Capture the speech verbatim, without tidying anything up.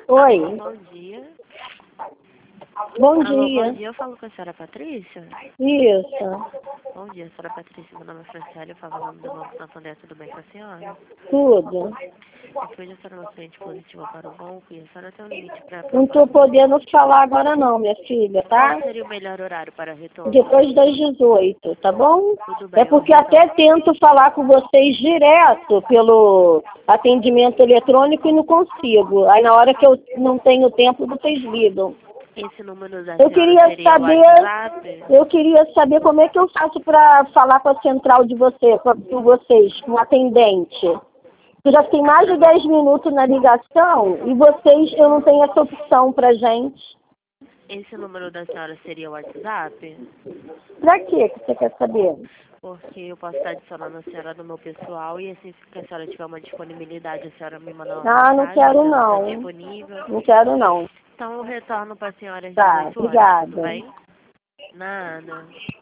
Oi. Alô, bom dia. Bom Alô, dia. bom dia. Eu falo com a senhora Patrícia. Isso. Bom dia, senhora Patrícia. Meu nome é Franciele. Eu falo o nome do Banco Santander. Tudo bem com a senhora? Tudo. É que hoje a senhora é uma cliente positiva para o banco e a senhora tem um limite para Não estou podendo falar agora não, minha filha, tá? Qual seria o melhor horário para retorno? Depois das dezoito, tá bom? Tudo bem, É porque eu até retorno. tento falar com vocês direto pelo atendimento eletrônico e não consigo. Aí na hora que eu não tenho tempo, vocês ligam. Esse número da Eu senhora queria seria o saber, WhatsApp? eu queria saber como é que eu faço para falar com a central de você, com com vocês, com o atendente. Eu já tem mais de dez minutos na ligação e vocês, eu não tenho essa opção pra gente. Esse número da senhora seria o WhatsApp? Pra quê que você quer saber? Porque eu posso estar adicionando a senhora no meu pessoal e assim, se a senhora tiver uma disponibilidade, a senhora me manda uma Ah, não mensagem, quero dizendo que está não. disponível. Não quero não. Então eu retorno para a senhora às Tá, dezoito horas, tudo obrigada. bem? Nada.